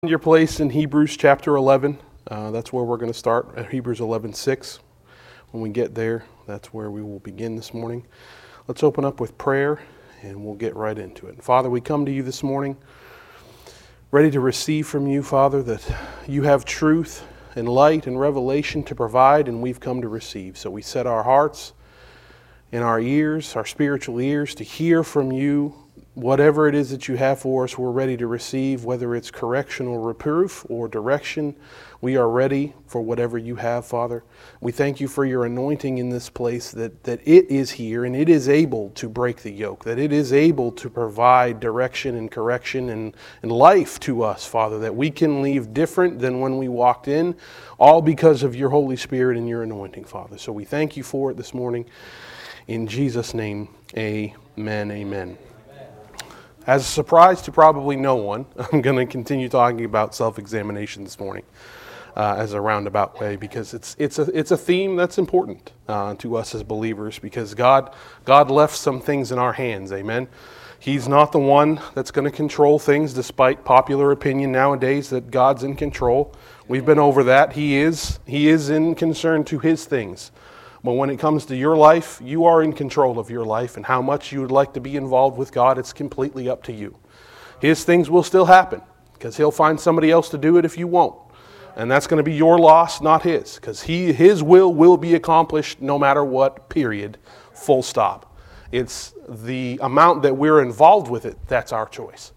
Your place in Hebrews chapter 11. That's where we're going to start, at Hebrews 11:6. When we get there, that's where we will begin this morning. Let's open up with prayer, and we'll get right into it. Father, we come to you this morning, ready to receive from you, Father, that you have truth and light and revelation to provide, and we've come to receive. So we set our hearts and our ears, our spiritual ears, to hear from you. Whatever it is that you have for us, we're ready to receive, whether it's correction or reproof or direction. We are ready for whatever you have, Father. We thank you for your anointing in this place, that it is here and it is able to break the yoke, that it is able to provide direction and correction and life to us, Father, that we can leave different than when we walked in, all because of your Holy Spirit and your anointing, Father. So we thank you for it this morning. In Jesus' name, amen, amen. As a surprise to probably no one, I'm going to continue talking about self-examination this morning as a roundabout way, because it's a theme that's important to us as believers, because God left some things in our hands, amen. He's not the one that's going to control things, despite popular opinion nowadays that God's in control. We've been over that. He is in concern to his things. But when it comes to your life, you are in control of your life, and how much you would like to be involved with God, it's completely up to you. His things will still happen, because he'll find somebody else to do it if you won't. And that's going to be your loss, not his, because his will be accomplished no matter what, period, full stop. It's the amount that we're involved with it, that's our choice.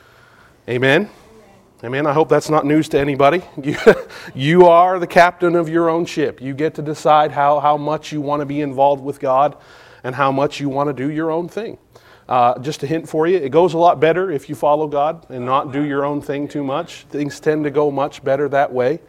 Amen? Amen. I hope that's not news to anybody. You are the captain of your own ship. You get to decide how much you want to be involved with God and how much you want to do your own thing. Just a hint for you, it goes a lot better if you follow God and not do your own thing too much. Things tend to go much better that way.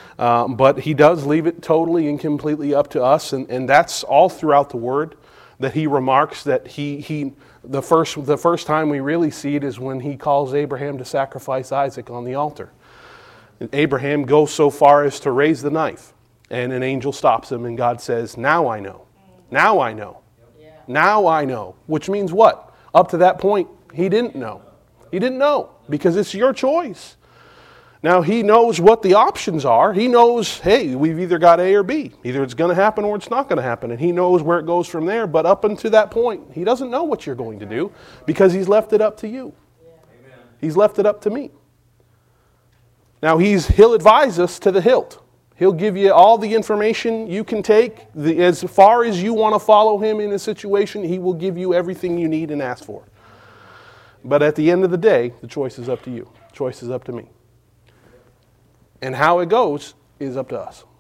But he does leave it totally and completely up to us. And that's all throughout the Word, that he remarks that the first time we really see it is when he calls Abraham to sacrifice Isaac on the altar. And Abraham goes so far as to raise the knife, and an angel stops him, and God says, "Now I know. Now I know. Now I know." Which means what? Up to that point, he didn't know. He didn't know, because it's your choice. Now he knows what the options are. He knows, hey, we've either got A or B. Either it's going to happen or it's not going to happen. And he knows where it goes from there. But up until that point, he doesn't know what you're going to do, because he's left it up to you. Amen. He's left it up to me. Now he'll advise us to the hilt. He'll give you all the information you can take. As far as you want to follow him in a situation, he will give you everything you need and ask for. But at the end of the day, the choice is up to you. The choice is up to me. And how it goes is up to us.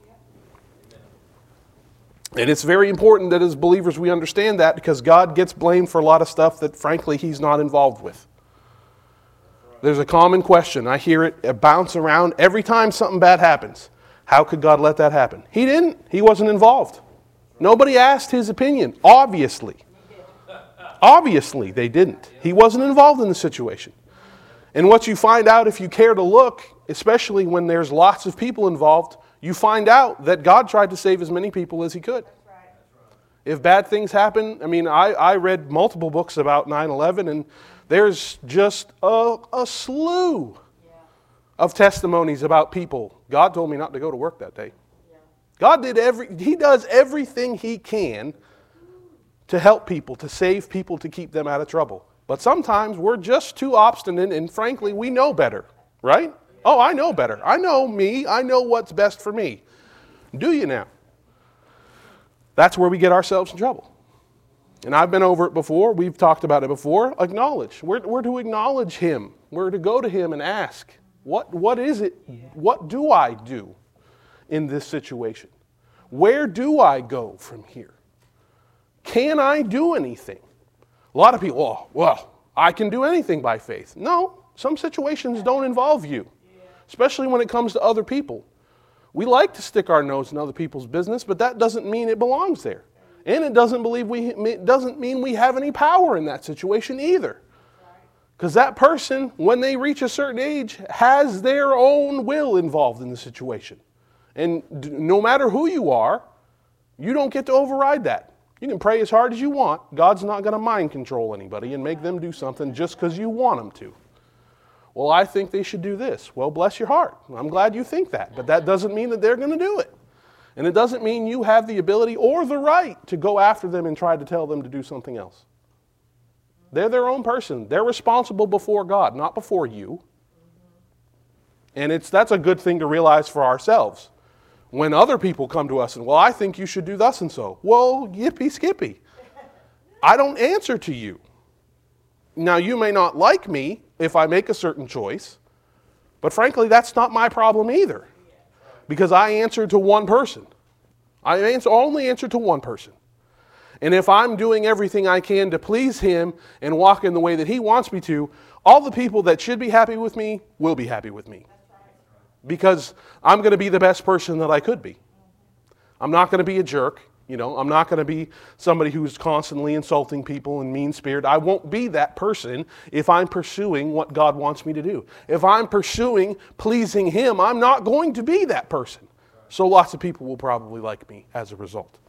And it's very important that as believers we understand that, because God gets blamed for a lot of stuff that frankly he's not involved with. There's a common question. I hear it bounce around every time something bad happens. How could God let that happen? He didn't. He wasn't involved. Nobody asked his opinion. Obviously they didn't. He wasn't involved in the situation. And what you find out, if you care to look, especially when there's lots of people involved, you find out that God tried to save as many people as he could. That's right. If bad things happen, I read multiple books about 9/11, and there's just a slew of testimonies about people. God told me not to go to work that day. God he does everything he can to help people, to save people, to keep them out of trouble. But sometimes we're just too obstinate, and frankly, we know better, right? Oh, I know better. I know me. I know what's best for me. Do you now? That's where we get ourselves in trouble. And I've been over it before. We've talked about it before. Acknowledge. We're to acknowledge him. We're to go to him and ask, what is it? What do I do in this situation? Where do I go from here? Can I do anything? A lot of people, I can do anything by faith. No, some situations don't involve you, especially when it comes to other people. We like to stick our nose in other people's business, but that doesn't mean it belongs there. And it doesn't mean we have any power in that situation either. Because that person, when they reach a certain age, has their own will involved in the situation. And no matter who you are, you don't get to override that. You can pray as hard as you want. God's not going to mind control anybody and make them do something just because you want them to. Well, I think they should do this. Well, bless your heart. I'm glad you think that. But that doesn't mean that they're going to do it. And it doesn't mean you have the ability or the right to go after them and try to tell them to do something else. They're their own person. They're responsible before God, not before you. And that's a good thing to realize for ourselves. When other people come to us and, well, I think you should do thus and so. Well, yippee skippy. I don't answer to you. Now, you may not like me if I make a certain choice, but frankly, that's not my problem either. Because I answer to one person. I only answer to one person. And if I'm doing everything I can to please him and walk in the way that he wants me to, all the people that should be happy with me will be happy with me. Because I'm going to be the best person that I could be. I'm not going to be a jerk. I'm not going to be somebody who's constantly insulting people and mean-spirited. I won't be that person if I'm pursuing what God wants me to do. If I'm pursuing pleasing him, I'm not going to be that person. So lots of people will probably like me as a result.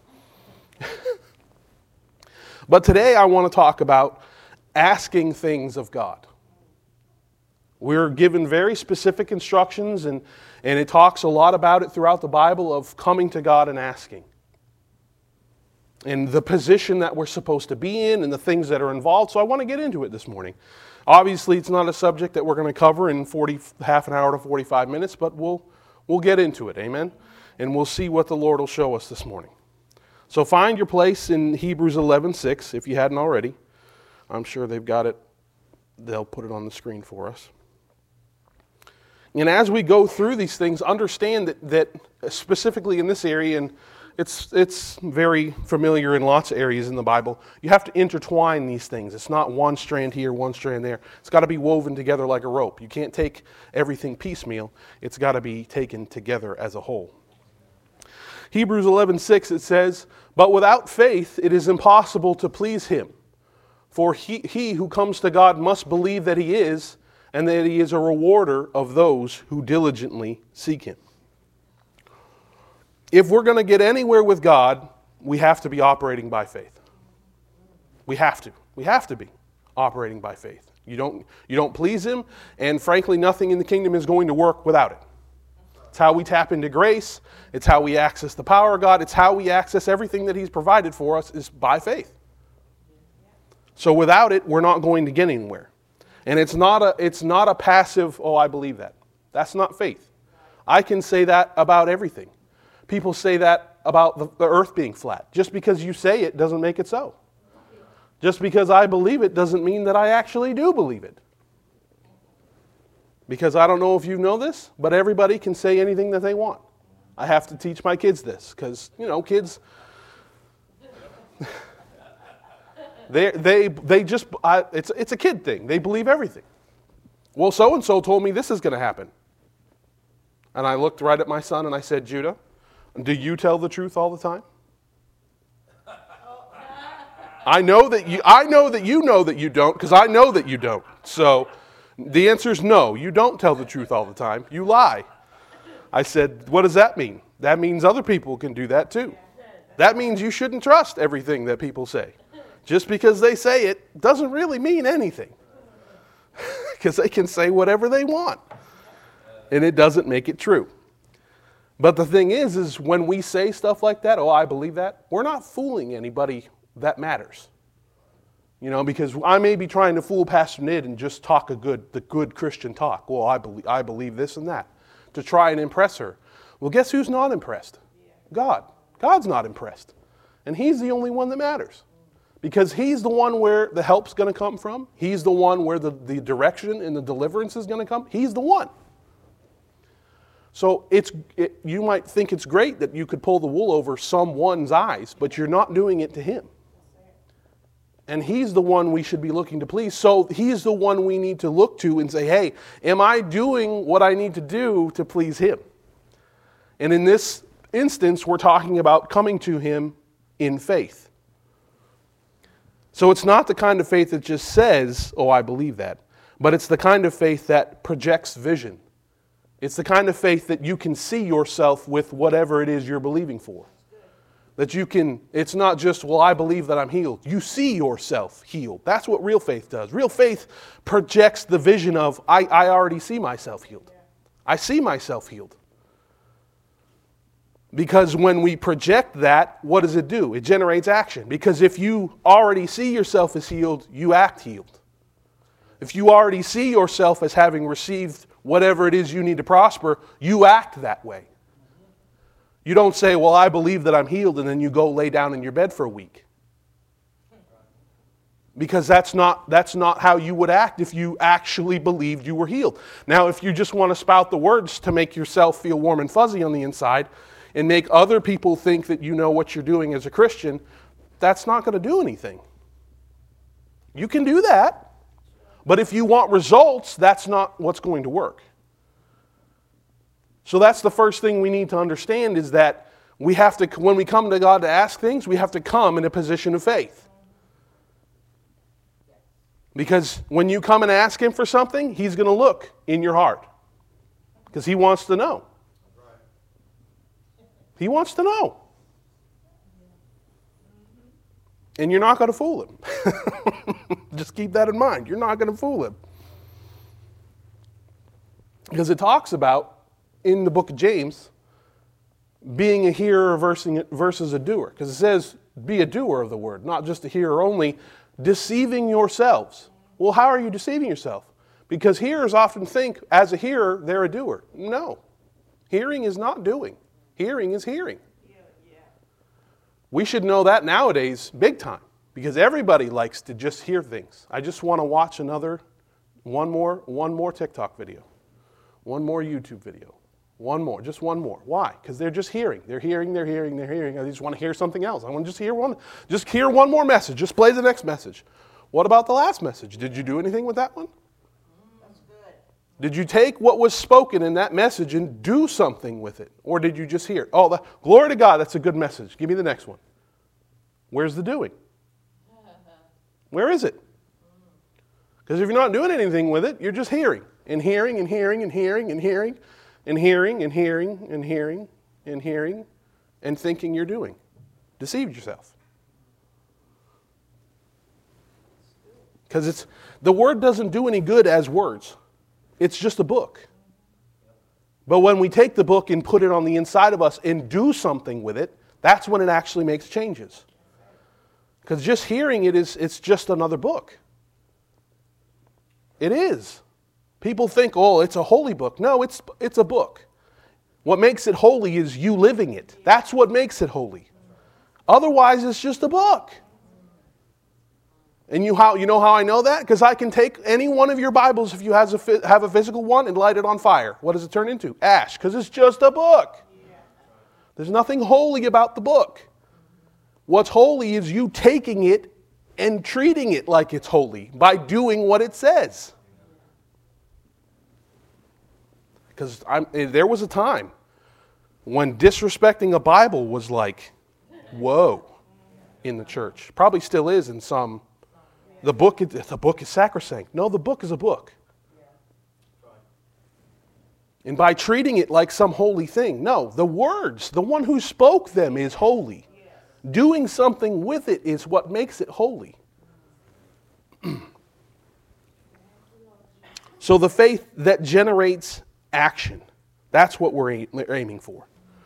But today I want to talk about asking things of God. We're given very specific instructions, and it talks a lot about it throughout the Bible of coming to God and asking. And the position that we're supposed to be in and the things that are involved. So I want to get into it this morning. Obviously, it's not a subject that we're going to cover in half an hour to 45 minutes, but we'll get into it, amen? And we'll see what the Lord will show us this morning. So find your place in Hebrews 11:6 if you hadn't already. I'm sure they've got it. They'll put it on the screen for us. And as we go through these things, understand that specifically in this area, and it's very familiar in lots of areas in the Bible, you have to intertwine these things. It's not one strand here, one strand there. It's got to be woven together like a rope. You can't take everything piecemeal. It's got to be taken together as a whole. Hebrews 11:6, it says, "But without faith it is impossible to please him. For he who comes to God must believe that he is, and that he is a rewarder of those who diligently seek him." If we're going to get anywhere with God, we have to be operating by faith. We have to. We have to be operating by faith. You don't please him, and frankly, nothing in the kingdom is going to work without it. It's how we tap into grace. It's how we access the power of God. It's how we access everything that he's provided for us is by faith. So without it, we're not going to get anywhere. And it's not a passive, oh, I believe that. That's not faith. I can say that about everything. People say that about the earth being flat. Just because you say it doesn't make it so. Just because I believe it doesn't mean that I actually do believe it. Because I don't know if you know this, but everybody can say anything that they want. I have to teach my kids this because, kids, it's a kid thing. They believe everything. Well, so-and-so told me this is going to happen. And I looked right at my son and I said, "Judah, do you tell the truth all the time?" I know that you know that you don't, because I know that you don't. So the answer is no, you don't tell the truth all the time. You lie. I said, "What does that mean?" That means other people can do that too. That means you shouldn't trust everything that people say. Just because they say it doesn't really mean anything. Because they can say whatever they want. And it doesn't make it true. But the thing is when we say stuff like that, "Oh, I believe that," we're not fooling anybody that matters. Because I may be trying to fool Pastor Nid and just talk the good Christian talk. Well, I believe this and that, to try and impress her. Well, guess who's not impressed? God. God's not impressed. And he's the only one that matters. Because he's the one where the help's going to come from. He's the one where the direction and the deliverance is going to come. He's the one. So you might think it's great that you could pull the wool over someone's eyes, but you're not doing it to him. And he's the one we should be looking to please. So he's the one we need to look to and say, "Hey, am I doing what I need to do to please him?" And in this instance, we're talking about coming to him in faith. So it's not the kind of faith that just says, "Oh, I believe that," but it's the kind of faith that projects vision. It's the kind of faith that you can see yourself with whatever it is you're believing for. That you can, it's not just, well, I believe that I'm healed. You see yourself healed. That's what real faith does. Real faith projects the vision of, I already see myself healed. I see myself healed. Because when we project that, what does it do? It generates action. Because if you already see yourself as healed, you act healed. If you already see yourself as having received whatever it is you need to prosper, you act that way. You don't say, well, I believe that I'm healed, and then you go lay down in your bed for a week. Because that's not how you would act if you actually believed you were healed. Now, if you just want to spout the words to make yourself feel warm and fuzzy on the inside and make other people think that you know what you're doing as a Christian, that's not going to do anything. You can do that, but if you want results, that's not what's going to work. So that's the first thing we need to understand is that we have to, when we come to God to ask things, we have to come in a position of faith. Because when you come and ask Him for something, He's going to look in your heart. Because He wants to know. He wants to know. And you're not going to fool Him. Just keep that in mind. You're not going to fool Him. Because it talks about, in the book of James, being a hearer versus a doer. Because it says, be a doer of the word, not just a hearer only, deceiving yourselves. Well, how are you deceiving yourself? Because hearers often think, as a hearer, they're a doer. No. Hearing is not doing. Hearing is hearing. We should know that nowadays, big time. Because everybody likes to just hear things. I just want to watch one more TikTok video. One more YouTube video. One more, just one more. Why? Because they're just hearing. They're hearing. I just want to hear something else. I want to just hear one more message. Just play the next message. What about the last message? Did you do anything with that one? That's good. Did you take what was spoken in that message and do something with it? Or did you just hear? Oh, glory to God, that's a good message. Give me the next one. Where's the doing? Where is it? Because if you're not doing anything with it, you're just hearing and hearing and hearing and hearing and hearing. And hearing and hearing and hearing and hearing and thinking you're doing. Deceived yourself. Because the word doesn't do any good as words. It's just a book. But when we take the book and put it on the inside of us and do something with it, that's when it actually makes changes. Because just hearing it's just another book. It is. People think, oh, it's a holy book. No, it's a book. What makes it holy is you living it. That's what makes it holy. Otherwise, it's just a book. And you know how I know that? Because I can take any one of your Bibles, if you have a physical one, and light it on fire. What does it turn into? Ash, because it's just a book. There's nothing holy about the book. What's holy is you taking it and treating it like it's holy by doing what it says. Because there was a time when disrespecting a Bible was like, whoa, in the church. Probably still is in some. The book is sacrosanct. No, the book is a book. And by treating it like some holy thing, no, the words, the one who spoke them is holy. Doing something with it is what makes it holy. So the faith that generates action. That's what we're aiming for.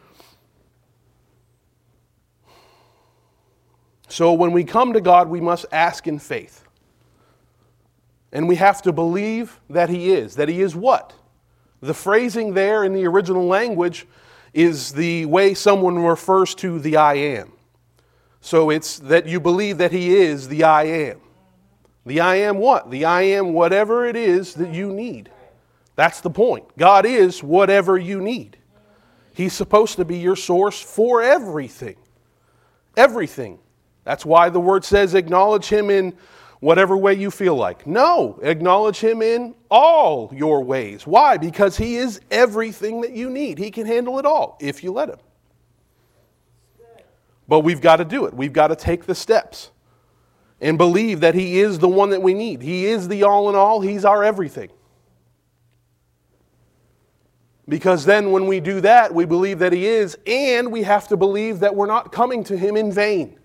So when we come to God, we must ask in faith. And we have to believe that He is. That He is what? The phrasing there in the original language is the way someone refers to the I am. So it's that you believe that He is the I am. The I am what? The I am whatever it is that you need. That's the point. God is whatever you need. He's supposed to be your source for everything. Everything. That's why the word says acknowledge Him in whatever way you feel like. No, acknowledge Him in all your ways. Why? Because He is everything that you need. He can handle it all if you let Him. But we've got to do it. We've got to take the steps and believe that He is the one that we need. He is the all in all. He's our everything. Because then when we do that, we believe that He is, and we have to believe that we're not coming to Him in vain.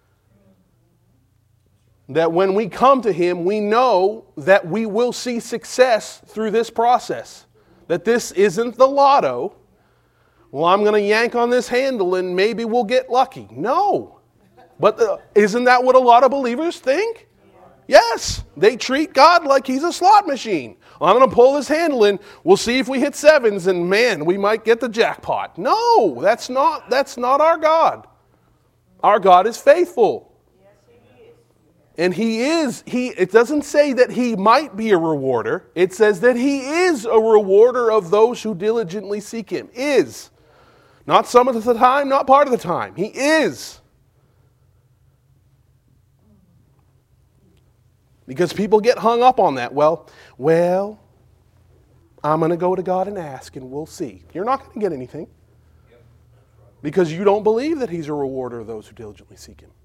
That when we come to Him, we know that we will see success through this process. That this isn't the lotto. Well, I'm going to yank on this handle and maybe we'll get lucky. No. But isn't that what a lot of believers think? Yes. They treat God like He's a slot machine. Well, I'm going to pull this handle in. We'll see if we hit sevens and man, we might get the jackpot. No, that's not our God. Our God is faithful. And it doesn't say that He might be a rewarder. It says that He is a rewarder of those who diligently seek Him. Is. Not some of the time, not part of the time. He is. Because people get hung up on that. Well, I'm going to go to God and ask and we'll see. You're not going to get anything. Because you don't believe that He's a rewarder of those who diligently seek Him.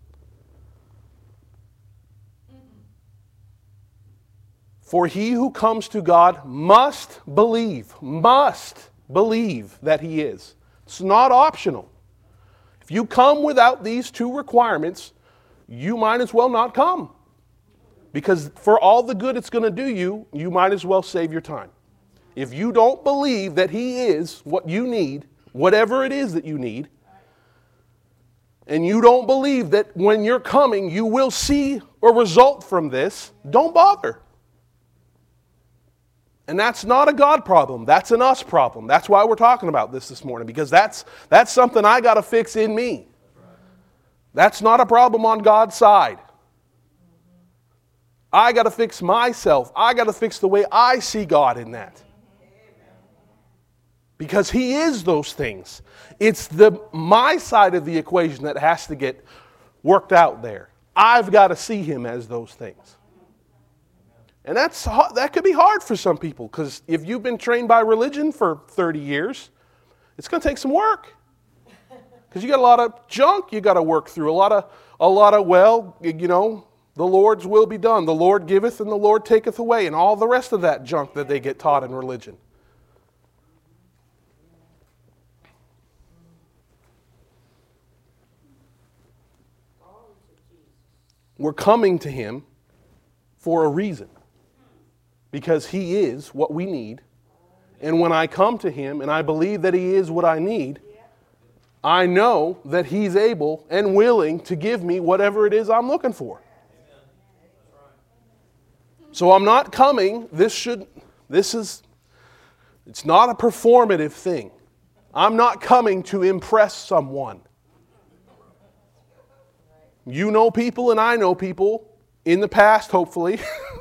For he who comes to God must believe that He is. It's not optional. If you come without these two requirements, you might as well not come. Because for all the good it's going to do you, you might as well save your time. If you don't believe that He is what you need, whatever it is that you need, and you don't believe that when you're coming you will see a result from this, don't bother. And that's not a God problem. That's an us problem. That's why we're talking about this morning, because that's something I got to fix in me. That's not a problem on God's side. I got to fix myself. I got to fix the way I see God in that. Because He is those things. It's my side of the equation that has to get worked out there. I've got to see Him as those things. And that could be hard for some people, because if you've been trained by religion for 30 years, it's going to take some work. Because you got a lot of junk you got to work through, a lot of the Lord's will be done. The Lord giveth and the Lord taketh away, and all the rest of that junk that they get taught in religion. We're coming to Him for a reason. Because He is what we need. And when I come to Him and I believe that He is what I need, I know that He's able and willing to give me whatever it is I'm looking for. So I'm not coming, it's not a performative thing. I'm not coming to impress someone. You know people and I know people in the past, hopefully,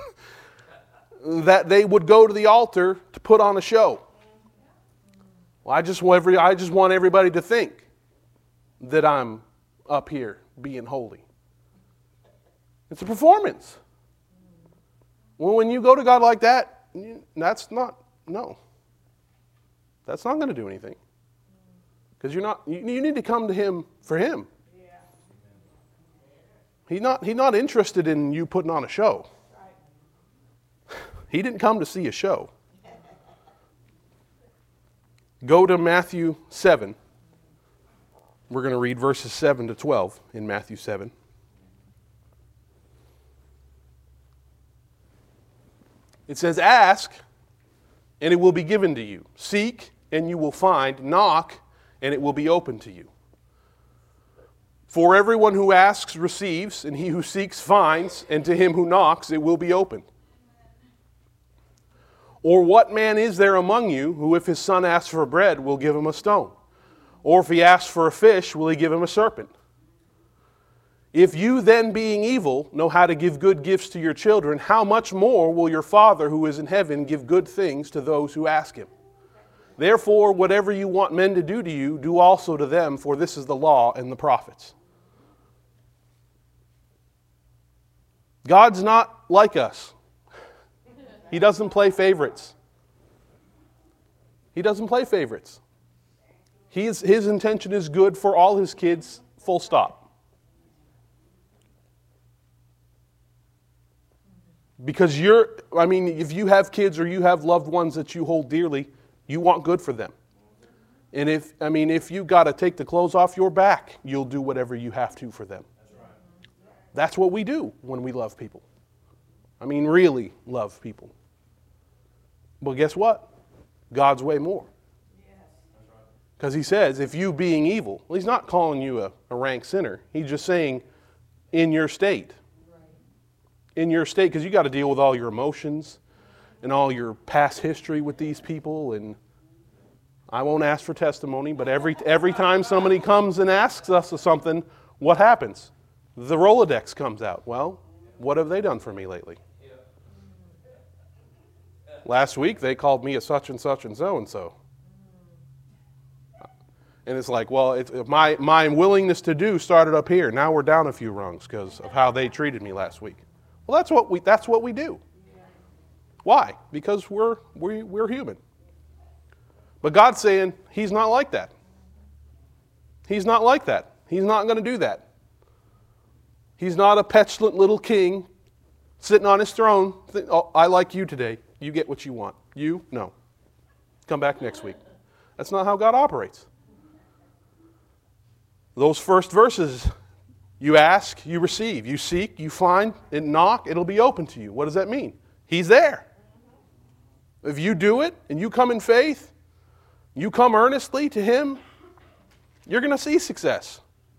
that they would go to the altar to put on a show. Well, I just want everybody to think that I'm up here being holy. It's a performance. Well, when you go to God like that, that's not going to do anything. Because you need to come to Him for Him. He's not interested in you putting on a show. He didn't come to see a show. Go to Matthew 7. We're going to read verses 7 to 12 in Matthew 7. It says, "Ask, and it will be given to you. Seek, and you will find. Knock, and it will be open to you. For everyone who asks receives, and he who seeks finds, and to him who knocks it will be opened. Or what man is there among you who, if his son asks for bread, will give him a stone? Or if he asks for a fish, will he give him a serpent? If you then, being evil, know how to give good gifts to your children, how much more will your Father who is in heaven give good things to those who ask Him? Therefore, whatever you want men to do to you, do also to them, for this is the law and the prophets." God's not like us. He doesn't play favorites. He doesn't play favorites. His intention is good for all His kids, full stop. Because if you have kids or you have loved ones that you hold dearly, You want good for them. And if you got to take the clothes off your back, you'll do whatever you have to for them. That's what we do when we love people. Really love people. But guess what? God's way more. Because he says, if you being evil, well, he's not calling you a rank sinner. He's just saying, in your state. In your state, because you got to deal with all your emotions and all your past history with these people. And I won't ask for testimony, but every time somebody comes and asks us something, what happens? The Rolodex comes out. Well, what have they done for me lately? Last week, they called me a such and such and so-and-so. And it's like, well, my willingness to do started up here. Now we're down a few rungs because of how they treated me last week. Well, that's what we do. Why? Because we're human. But God's saying he's not like that. He's not like that. He's not going to do that. He's not a petulant little king sitting on his throne. Oh, I like you today. You get what you want. You? No. Come back next week. That's not how God operates. Those first verses, you ask, you receive. You seek, you find, and knock, it'll be open to you. What does that mean? He's there. If you do it, and you come in faith, you come earnestly to him, you're going to see success.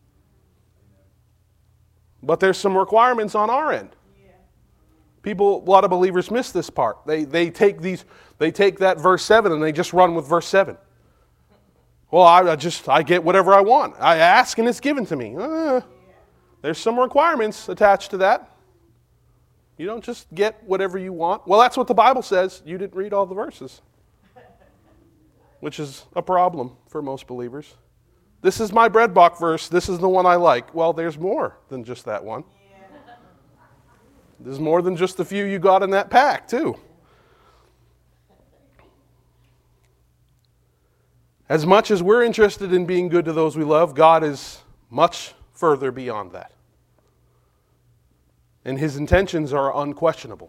But there's some requirements on our end. A lot of believers miss this part. They take that verse 7 and they just run with verse 7. Well, I get whatever I want. I ask and it's given to me. There's some requirements attached to that. You don't just get whatever you want. Well, that's what the Bible says. You didn't read all the verses, which is a problem for most believers. This is my breadbox verse. This is the one I like. Well, there's more than just that one. There's more than just the few you got in that pack, too. As much as we're interested in being good to those we love, God is much further beyond that. And his intentions are unquestionable.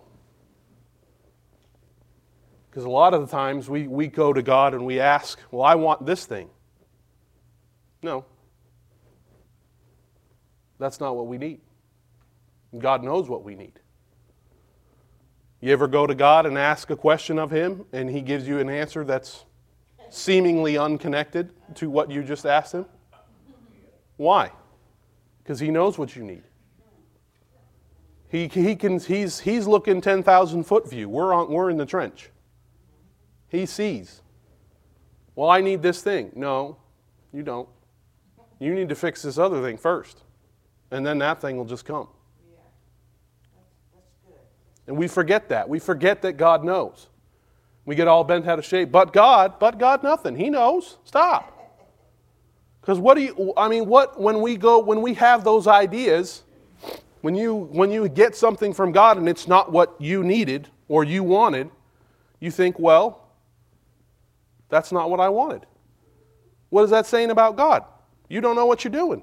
Because a lot of the times we go to God and we ask, well, I want this thing. No. That's not what we need. God knows what we need. You ever go to God and ask a question of him and he gives you an answer that's seemingly unconnected to what you just asked him? Why? Because he knows what you need. He's looking 10,000 foot view. We're in the trench. He sees. Well, I need this thing. No, you don't. You need to fix this other thing first. And then that thing will just come. Yeah. That's good. And we forget that. We forget that God knows. We get all bent out of shape. But God nothing. He knows. Stop. Because when we have those ideas, when you get something from God and it's not what you needed or you wanted, you think, well, that's not what I wanted. What is that saying about God? You don't know what you're doing.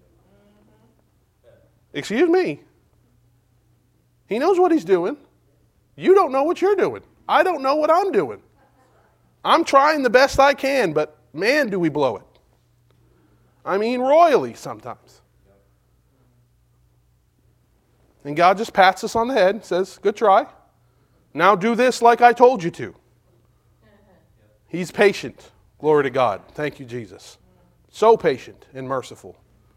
Excuse me. He knows what he's doing. You don't know what you're doing. I don't know what I'm doing. I'm trying the best I can, but man, do we blow it. Royally sometimes. And God just pats us on the head and says, good try. Now do this like I told you to. He's patient. Glory to God. Thank you, Jesus. So patient and merciful.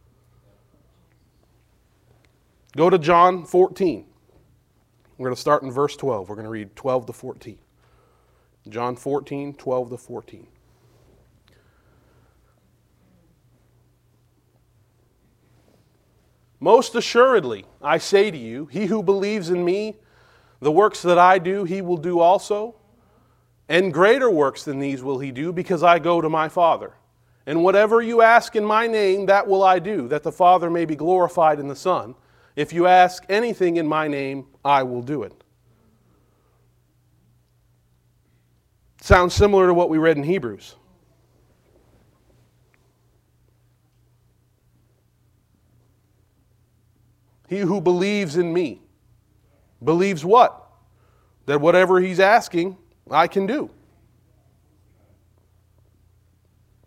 Go to John 14. We're going to start in verse 12. We're going to read 12 to 14. John 14, 12 to 14. Most assuredly, I say to you, he who believes in me, the works that I do, he will do also. And greater works than these will he do, because I go to my Father. And whatever you ask in my name, that will I do, that the Father may be glorified in the Son. If you ask anything in my name, I will do it. Sounds similar to what we read in Hebrews. He who believes in me. Believes what? That whatever he's asking, I can do.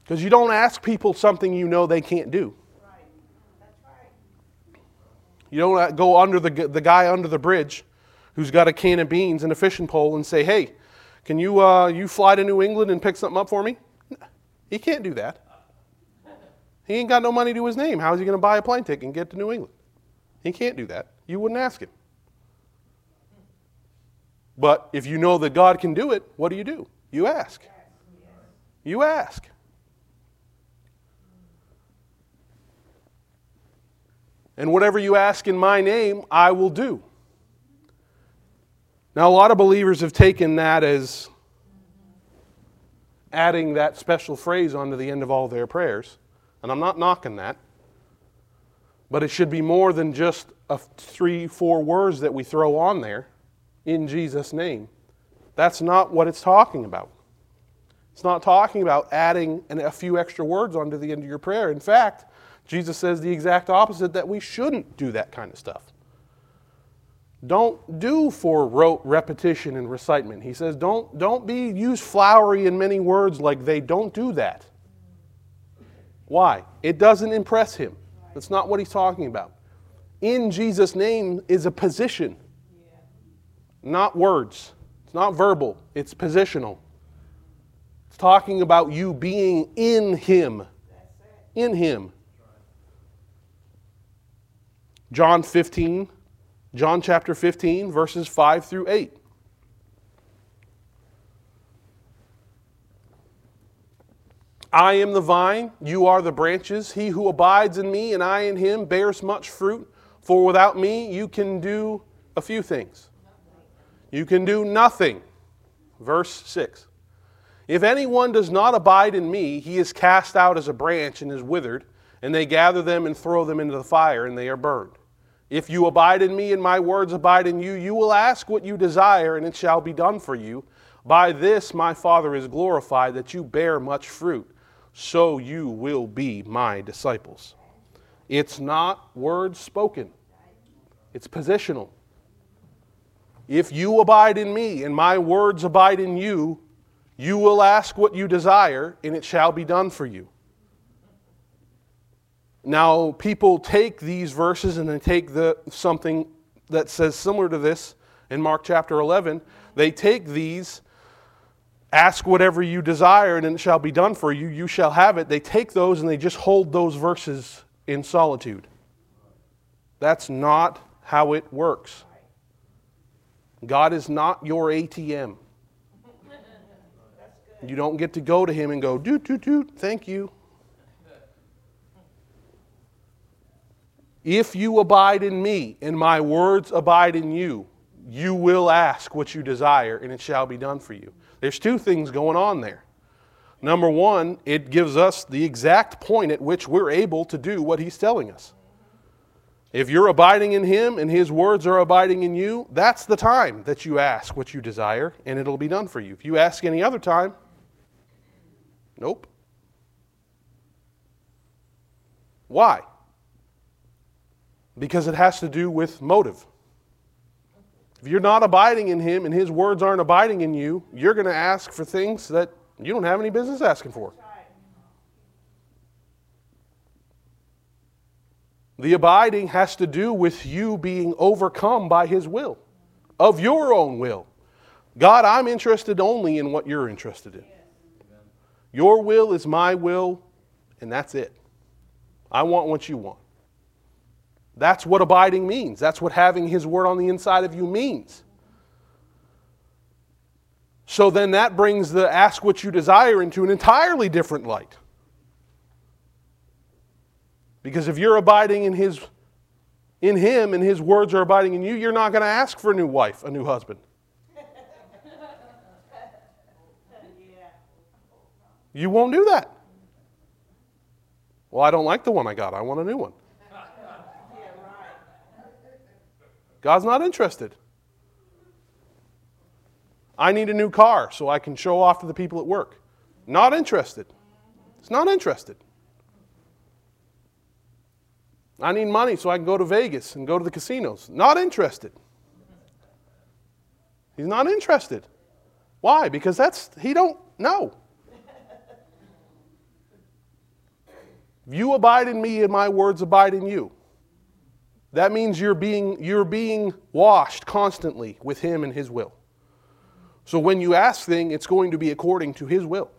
Because you don't ask people something you know they can't do. Right. That's right. You don't go under the guy under the bridge who's got a can of beans and a fishing pole and say, hey, can you fly to New England and pick something up for me? He can't do that. He ain't got no money to his name. How is he going to buy a plane ticket and get to New England? He can't do that. You wouldn't ask him. But if you know that God can do it, what do? You ask. You ask. And whatever you ask in my name, I will do. Now, a lot of believers have taken that as adding that special phrase onto the end of all their prayers. And I'm not knocking that. But it should be more than just 3-4 words that we throw on there, in Jesus' name. That's not what it's talking about. It's not talking about adding a few extra words onto the end of your prayer. In fact, Jesus says the exact opposite, that we shouldn't do that kind of stuff. Don't do for rote repetition and recitement. He says don't use flowery and many words like they. Don't do that. Why? It doesn't impress him. That's not what he's talking about. In Jesus' name is a position, not words. It's not verbal. It's positional. It's talking about you being in him. In him. John chapter 15, verses 5 through 8. I am the vine, you are the branches. He who abides in me and I in him bears much fruit. For without me you can do a few things. You can do nothing. Verse 6. If anyone does not abide in me, he is cast out as a branch and is withered, and they gather them and throw them into the fire, and they are burned. If you abide in me and my words abide in you, you will ask what you desire, and it shall be done for you. By this my Father is glorified, that you bear much fruit. So you will be my disciples. It's not words spoken. It's positional. If you abide in me and my words abide in you, you will ask what you desire, and it shall be done for you. Now, people take these verses and they take something that says similar to this in Mark chapter 11. They take these, ask whatever you desire, and it shall be done for you. You shall have it. They take those and they just hold those verses in solitude. That's not how it works. God is not your ATM. You don't get to go to him and go, doot, doot, doot, thank you. If you abide in me and my words abide in you, you will ask what you desire and it shall be done for you. There's two things going on there. Number one, it gives us the exact point at which we're able to do what he's telling us. If you're abiding in him and his words are abiding in you, that's the time that you ask what you desire and it'll be done for you. If you ask any other time, nope. Why? Because it has to do with motive. If you're not abiding in him and his words aren't abiding in you, you're going to ask for things that you don't have any business asking for. The abiding has to do with you being overcome by his will, of your own will. God, I'm interested only in what you're interested in. Your will is my will, and that's it. I want what you want. That's what abiding means. That's what having his word on the inside of you means. So then that brings the ask what you desire into an entirely different light. Because if you're abiding in him and his words are abiding in you, you're not going to ask for a new wife, a new husband. You won't do that. Well, I don't like the one I got. I want a new one. God's not interested. I need a new car so I can show off to the people at work. Not interested. It's not interested. I need money so I can go to Vegas and go to the casinos. Not interested. He's not interested. Why? Because he don't know. If you abide in me and my words abide in you, that means you're being washed constantly with him and his will. So when you ask things, it's going to be according to his will.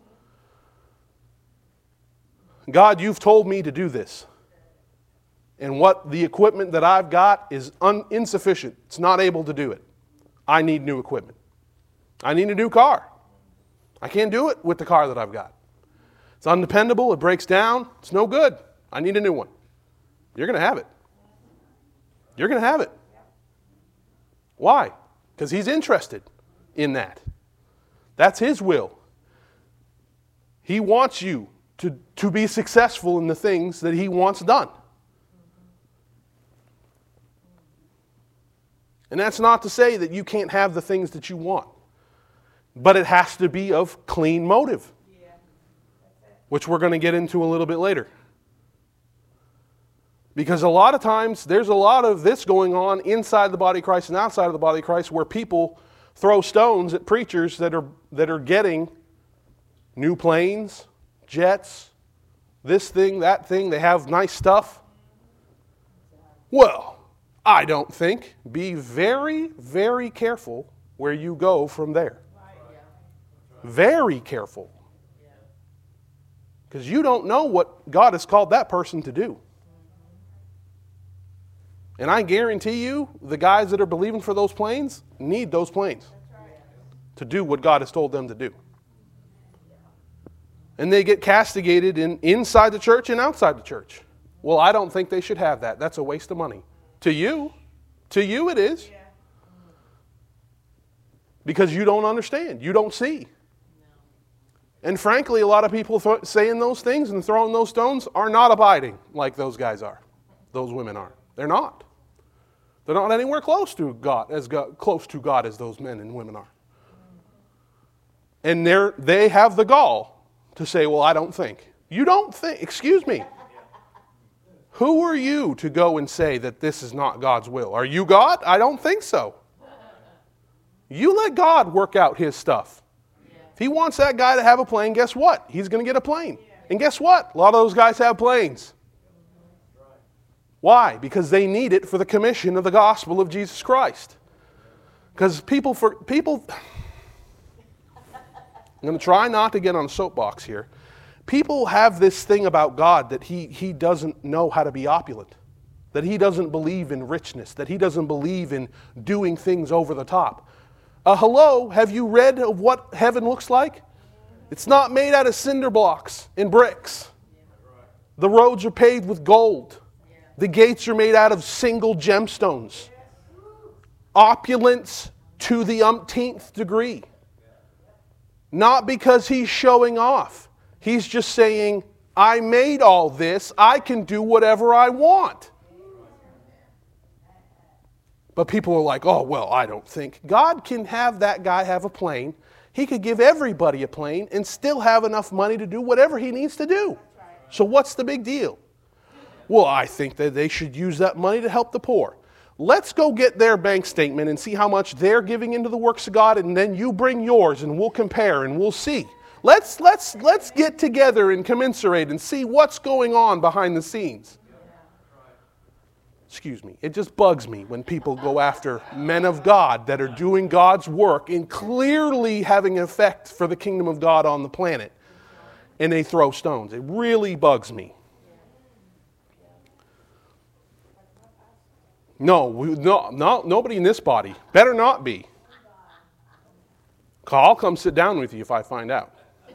God, you've told me to do this. And what the equipment that I've got is insufficient. It's not able to do it. I need new equipment. I need a new car. I can't do it with the car that I've got. It's undependable. It breaks down. It's no good. I need a new one. You're going to have it. You're going to have it. Why? Because he's interested in that. That's his will. He wants you to be successful in the things that he wants done. And that's not to say that you can't have the things that you want. But it has to be of clean motive. Which we're going to get into a little bit later. Because a lot of times, there's a lot of this going on inside the body of Christ and outside of the body of Christ where people throw stones at preachers that are getting new planes, jets, this thing, that thing. They have nice stuff. Well, I don't think. Be very, very careful where you go from there. Very careful. Because you don't know what God has called that person to do. And I guarantee you, the guys that are believing for those planes need those planes to do what God has told them to do. And they get castigated inside the church and outside the church. Well, I don't think they should have that. That's a waste of money. To you it is. Because you don't understand. You don't see. And frankly, a lot of people saying those things and throwing those stones are not abiding like those guys are. Those women are. They're not. They're not anywhere close to God as those men and women are. And they have the gall to say, well, I don't think. You don't think. Excuse me. Who are you to go and say that this is not God's will? Are you God? I don't think so. You let God work out his stuff. If he wants that guy to have a plane, guess what? He's going to get a plane. And guess what? A lot of those guys have planes. Why? Because they need it for the commission of the gospel of Jesus Christ. Because people, I'm going to try not to get on a soapbox here. People have this thing about God that he doesn't know how to be opulent. That he doesn't believe in richness. That he doesn't believe in doing things over the top. Hello, have you read of what heaven looks like? It's not made out of cinder blocks and bricks. The roads are paved with gold. The gates are made out of single gemstones. Opulence to the umpteenth degree. Not because he's showing off. He's just saying, I made all this. I can do whatever I want. But people are like, oh, well, I don't think. God can have that guy have a plane. He could give everybody a plane and still have enough money to do whatever he needs to do. So what's the big deal? Well, I think that they should use that money to help the poor. Let's go get their bank statement and see how much they're giving into the works of God, and then you bring yours and we'll compare and we'll see. Let's get together and commensurate and see what's going on behind the scenes. Excuse me. It just bugs me when people go after men of God that are doing God's work and clearly having an effect for the kingdom of God on the planet, and they throw stones. It really bugs me. No, nobody in this body. Better not be. I'll come sit down with you if I find out.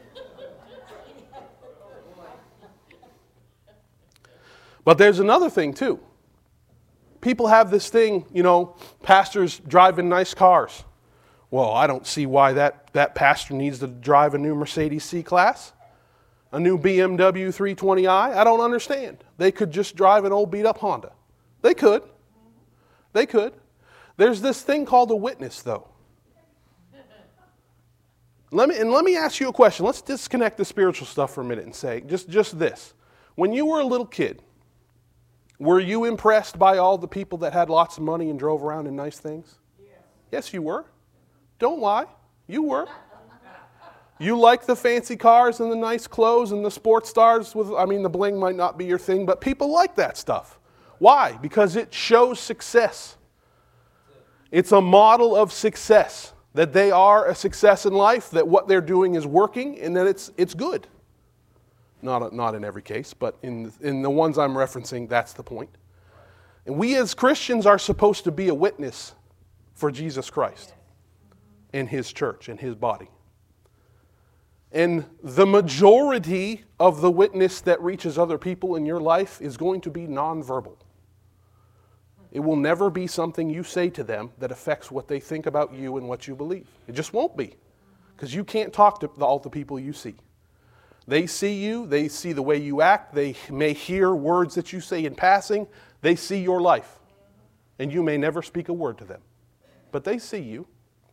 But there's another thing too. People have this thing, pastors driving nice cars. Well, I don't see why that pastor needs to drive a new Mercedes C-Class, a new BMW 320i. I don't understand. They could just drive an old beat-up Honda. They could. They could. There's this thing called a witness, though. Let me ask you a question. Let's disconnect the spiritual stuff for a minute and say just this. When you were a little kid, were you impressed by all the people that had lots of money and drove around in nice things? Yes, you were. Don't lie. You were. You like the fancy cars and the nice clothes and the sports stars the bling might not be your thing, but people like that stuff. Why? Because it shows success. It's a model of success, that they are a success in life, that what they're doing is working, and that it's good. Not in every case, but in the ones I'm referencing, that's the point. And we as Christians are supposed to be a witness for Jesus Christ and His church and His body. And the majority of the witness that reaches other people in your life is going to be nonverbal. It will never be something you say to them that affects what they think about you and what you believe. It just won't be. Because you can't talk to all the people you see. They see you, they see the way you act, they may hear words that you say in passing, they see your life. And you may never speak a word to them. But they see you.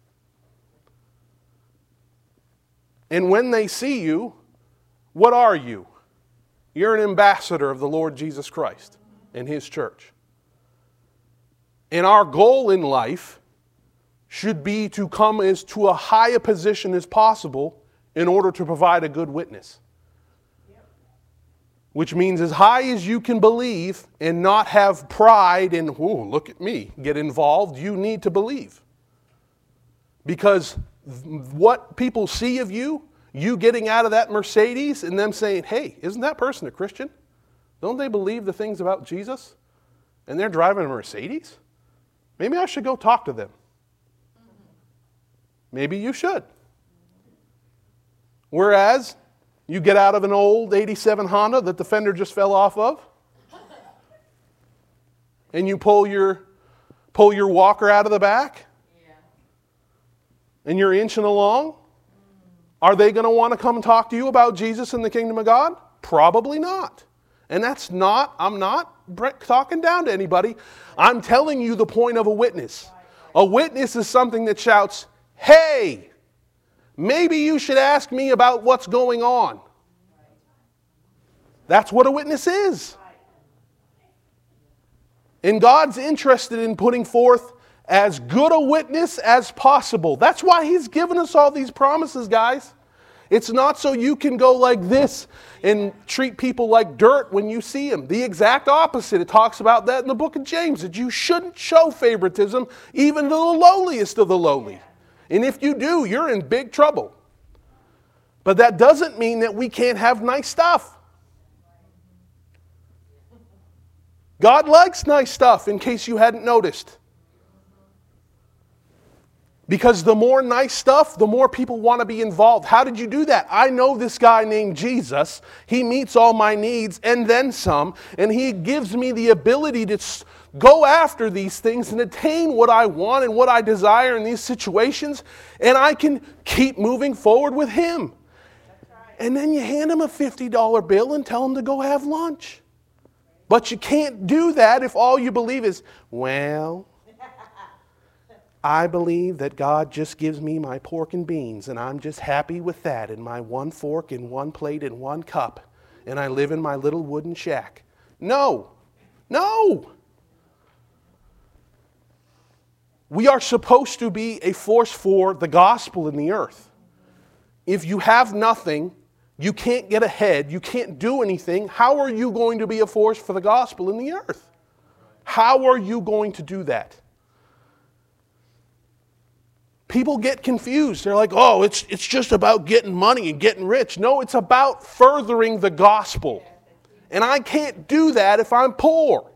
And when they see you, what are you? You're an ambassador of the Lord Jesus Christ and His church. And our goal in life should be to come as to a high a position as possible in order to provide a good witness. Which means as high as you can believe and not have pride and, oh, look at me, get involved, you need to believe. Because what people see of you, you getting out of that Mercedes and them saying, hey, isn't that person a Christian? Don't they believe the things about Jesus? And they're driving a Mercedes? Maybe I should go talk to them. Maybe you should. Whereas, you get out of an old 87 Honda that the fender just fell off of, and you pull your walker out of the back, and you're inching along. Are they going to want to come talk to you about Jesus and the kingdom of God? Probably not. And I'm not talking down to anybody. I'm telling you the point of a witness. A witness is something that shouts, hey, maybe you should ask me about what's going on. That's what a witness is. And God's interested in putting forth as good a witness as possible. That's why He's given us all these promises, guys. It's not so you can go like this and treat people like dirt when you see them. The exact opposite. It talks about that in the book of James, that you shouldn't show favoritism even to the lowliest of the lowly. And if you do, you're in big trouble. But that doesn't mean that we can't have nice stuff. God likes nice stuff, in case you hadn't noticed. Because the more nice stuff, the more people want to be involved. How did you do that? I know this guy named Jesus. He meets all my needs and then some. And He gives me the ability to go after these things and attain what I want and what I desire in these situations. And I can keep moving forward with Him. That's right. And then you hand him a $50 bill and tell him to go have lunch. But you can't do that if all you believe is, well, I believe that God just gives me my pork and beans, and I'm just happy with that, and my one fork and one plate and one cup, and I live in my little wooden shack. No. We are supposed to be a force for the gospel in the earth. If you have nothing, you can't get ahead, you can't do anything, how are you going to be a force for the gospel in the earth? How are you going to do that? People get confused. They're like, oh, it's just about getting money and getting rich. No, it's about furthering the gospel. And I can't do that if I'm poor.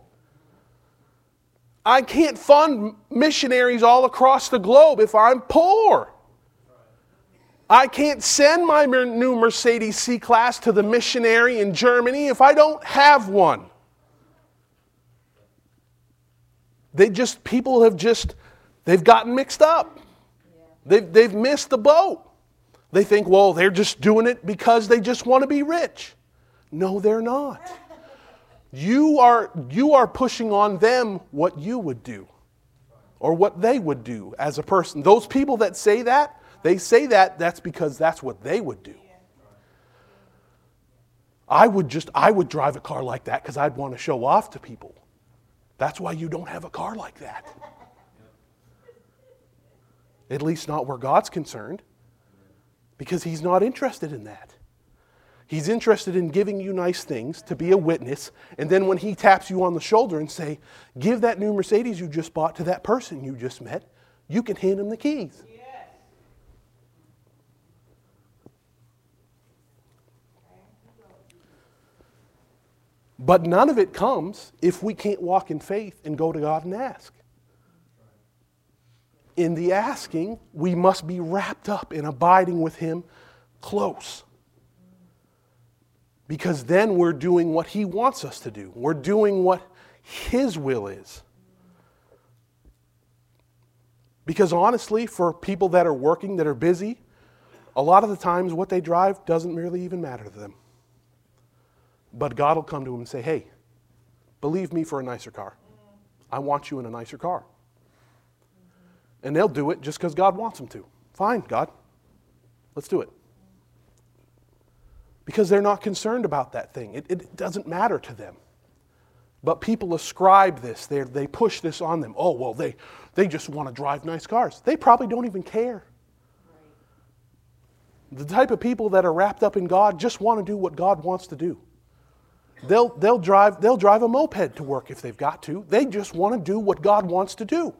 I can't fund missionaries all across the globe if I'm poor. I can't send my new Mercedes C-Class to the missionary in Germany if I don't have one. They've gotten mixed up. They've missed the boat. They think, well, they're just doing it because they just want to be rich. No, they're not. You are pushing on them what you would do or what they would do as a person. Those people that say that, that's because that's what they would do. I would drive a car like that because I'd want to show off to people. That's why you don't have a car like that. At least not where God's concerned. Because He's not interested in that. He's interested in giving you nice things to be a witness, and then when He taps you on the shoulder and say, give that new Mercedes you just bought to that person you just met, you can hand him the keys. Yes. But none of it comes if we can't walk in faith and go to God and ask. In the asking, we must be wrapped up in abiding with Him close. Because then we're doing what He wants us to do. We're doing what His will is. Because honestly, for people that are working, that are busy, a lot of the times what they drive doesn't really even matter to them. But God will come to them and say, hey, believe me for a nicer car. I want you in a nicer car. And they'll do it just because God wants them to. Fine, God, let's do it. Because they're not concerned about that thing. It doesn't matter to them. But people ascribe this. They push this on them. Oh, well, they just want to drive nice cars. They probably don't even care. The type of people that are wrapped up in God just want to do what God wants to do. They'll drive a moped to work if they've got to. They just want to do what God wants to do.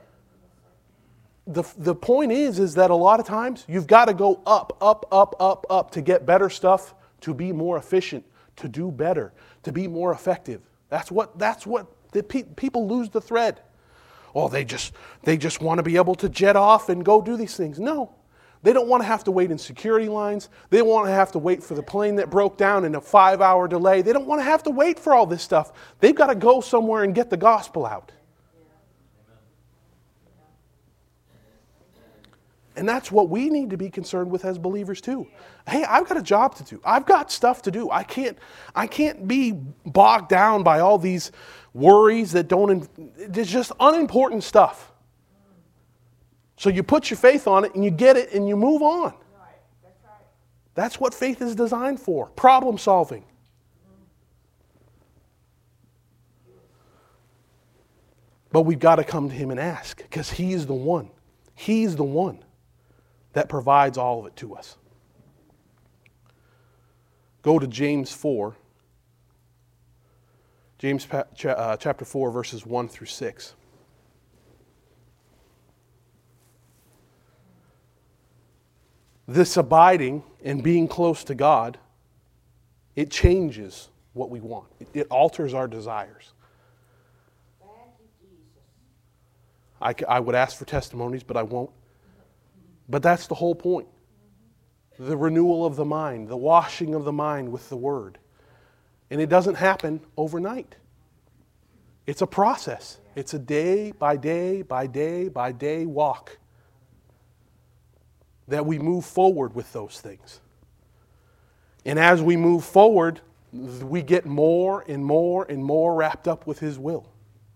The point is that a lot of times you've got to go up to get better stuff, to be more efficient, to do better, to be more effective. That's what people lose the thread. Oh, they just want to be able to jet off and go do these things. No. They don't want to have to wait in security lines. They don't want to have to wait for the plane that broke down in a 5-hour delay. They don't want to have to wait for all this stuff. They've got to go somewhere and get the gospel out. And that's what we need to be concerned with as believers too. Hey, I've got a job to do. I've got stuff to do. I can't be bogged down by all these worries that it's just unimportant stuff. So you put your faith on it and you get it and you move on. Right. That's right. That's what faith is designed for. Problem solving. But we've got to come to Him and ask, because He's the one. He's the one that provides all of it to us. Go to James 4. James chapter 4, verses 1 through 6. This abiding and being close to God, it changes what we want. It alters our desires. Thank you, Jesus. I would ask for testimonies, but I won't. But that's the whole point. The renewal of the mind, the washing of the mind with the Word. And it doesn't happen overnight. It's a process. It's a day by day by day by day walk that we move forward with those things. And as we move forward, we get more and more and more wrapped up with His will.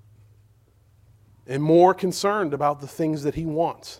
And more concerned about the things that He wants.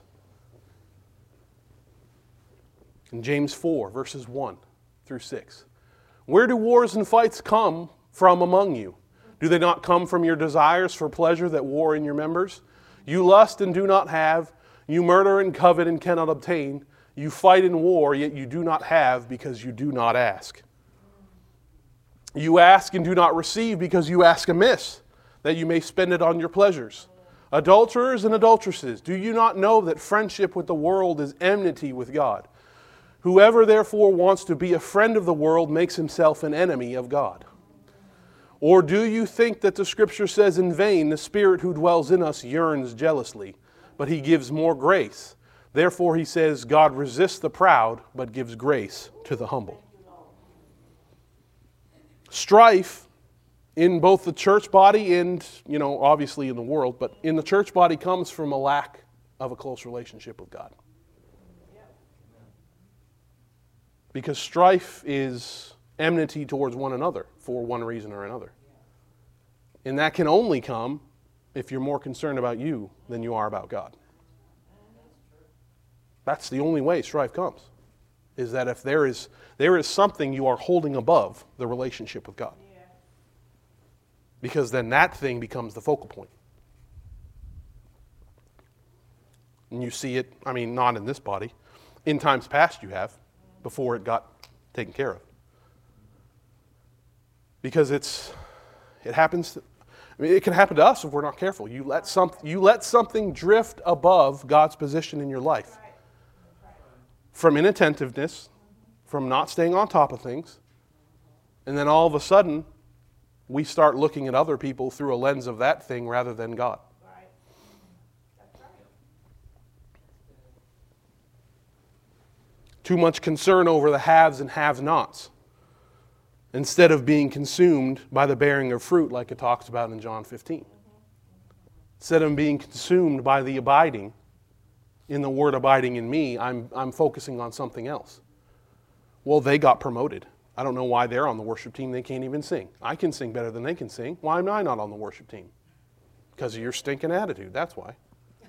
In James 4, verses 1 through 6. Where do wars and fights come from among you? Do they not come from your desires for pleasure that war in your members? You lust and do not have. You murder and covet and cannot obtain. You fight in war, yet you do not have because you do not ask. You ask and do not receive because you ask amiss, that you may spend it on your pleasures. Adulterers and adulteresses, do you not know that friendship with the world is enmity with God? Whoever therefore wants to be a friend of the world makes himself an enemy of God. Or do you think that the Scripture says in vain, the Spirit who dwells in us yearns jealously, but He gives more grace? Therefore He says, God resists the proud, but gives grace to the humble. Strife in both the church body and, obviously in the world, but in the church body comes from a lack of a close relationship with God. Because strife is enmity towards one another for one reason or another. And that can only come if you're more concerned about you than you are about God. That's the only way strife comes. Is that if there is something you are holding above the relationship with God. Because then that thing becomes the focal point. And you see it, not in this body. In times past you have, before it got taken care of. Because it happens, it can happen to us if we're not careful. You let something drift above God's position in your life. From inattentiveness, from not staying on top of things, and then all of a sudden, we start looking at other people through a lens of that thing rather than God. Too much concern over the haves and have-nots, instead of being consumed by the bearing of fruit like it talks about in John 15. Instead of being consumed by the abiding, in the word abiding in me, I'm focusing on something else. Well, they got promoted. I don't know why they're on the worship team. They can't even sing. I can sing better than they can sing. Why am I not on the worship team? Because of your stinking attitude. That's why.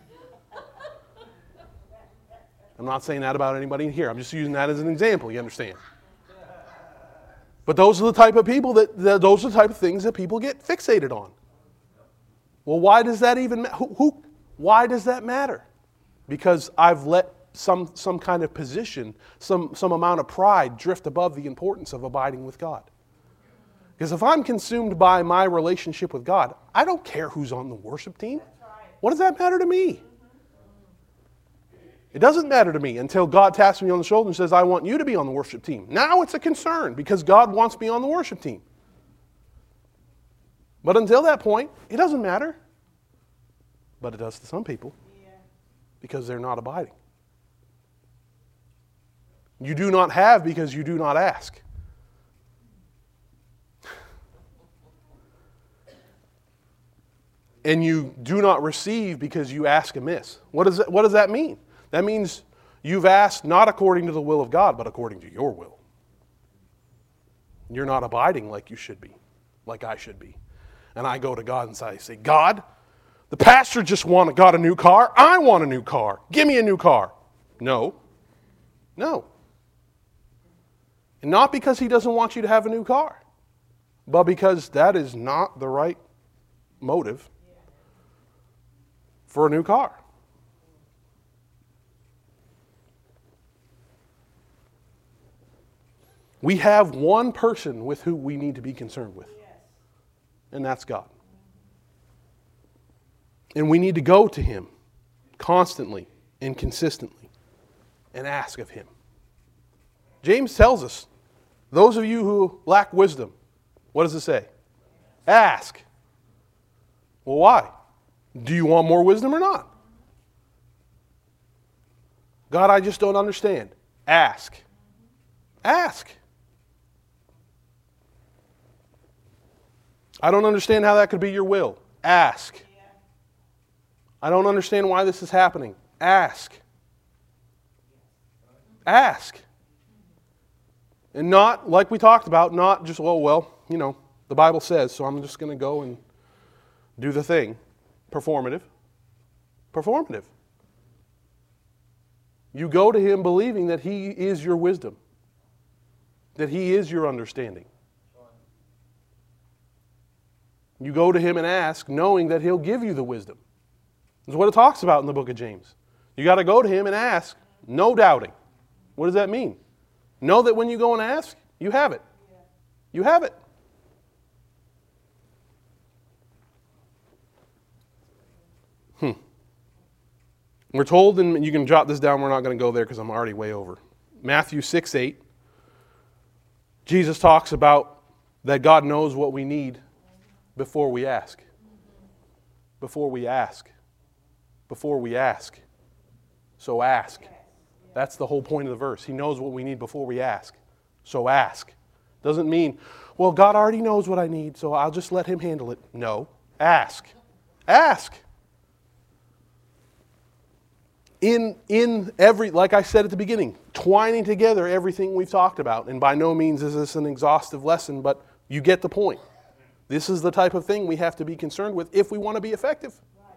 I'm not saying that about anybody in here. I'm just using that as an example. You understand? But those are the type of people those are the type of things that people get fixated on. Well, why does that even matter? Why does that matter? Because I've let some kind of position, some amount of pride drift above the importance of abiding with God. Because if I'm consumed by my relationship with God, I don't care who's on the worship team. What does that matter to me? It doesn't matter to me until God taps me on the shoulder and says, I want you to be on the worship team. Now it's a concern because God wants me on the worship team. But until that point, it doesn't matter. But it does to some people because they're not abiding. You do not have because you do not ask. And you do not receive because you ask amiss. What does that mean? That means you've asked not according to the will of God, but according to your will. You're not abiding like you should be, like I should be. And I go to God and say, God, the pastor just got a new car. I want a new car. Give me a new car. No. And not because he doesn't want you to have a new car, but because that is not the right motive for a new car. We have one person with who we need to be concerned with, and that's God. And we need to go to him constantly and consistently and ask of him. James tells us, those of you who lack wisdom, what does it say? Ask. Well, why? Do you want more wisdom or not? God, I just don't understand. Ask. Ask. I don't understand how that could be your will. Ask. I don't understand why this is happening. Ask. Ask. And not, like we talked about, not just, the Bible says, so I'm just going to go and do the thing. Performative. You go to him believing that he is your wisdom, that he is your understanding. You go to him and ask, knowing that he'll give you the wisdom. That's what it talks about in the book of James. You got to go to him and ask, no doubting. What does that mean? Know that when you go and ask, you have it. You have it. We're told, and you can jot this down, we're not going to go there because I'm already way over. Matthew 6:8, Jesus talks about that God knows what we need before we ask. Before we ask. Before we ask. So ask. That's the whole point of the verse. He knows what we need before we ask. So ask. Doesn't mean, well, God already knows what I need, so I'll just let him handle it. No. Ask. Ask. In every, like I said at the beginning, twining together everything we've talked about. And by no means is this an exhaustive lesson, but you get the point. This is the type of thing we have to be concerned with if we want to be effective.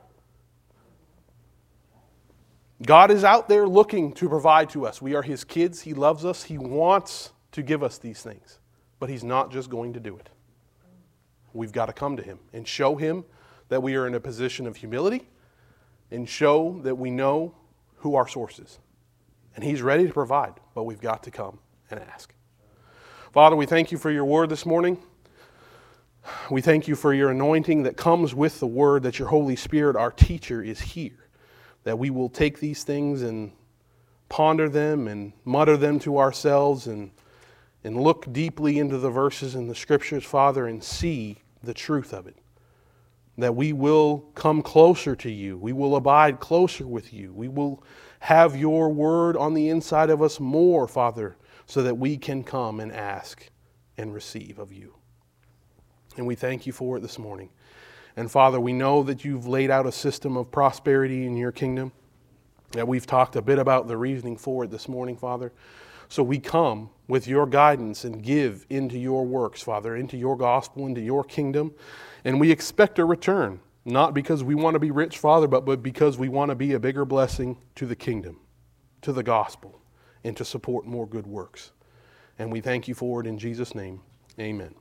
God is out there looking to provide to us. We are his kids. He loves us. He wants to give us these things. But he's not just going to do it. We've got to come to him and show him that we are in a position of humility and show that we know who our source is. And He's ready to provide, but we've got to come and ask. Father, we thank you for your word this morning. We thank you for your anointing that comes with the word, that your Holy Spirit, our teacher, is here. That we will take these things and ponder them and mutter them to ourselves and look deeply into the verses in the Scriptures, Father, and see the truth of it. That we will come closer to you. We will abide closer with you. We will have your word on the inside of us more, Father, so that we can come and ask and receive of you. And we thank you for it this morning. And Father, we know that you've laid out a system of prosperity in your kingdom, that we've talked a bit about the reasoning for it this morning, Father. So we come with your guidance and give into your works, Father, into your gospel, into your kingdom. And we expect a return, not because we want to be rich, Father, but because we want to be a bigger blessing to the kingdom, to the gospel, and to support more good works. And we thank you for it in Jesus' name. Amen.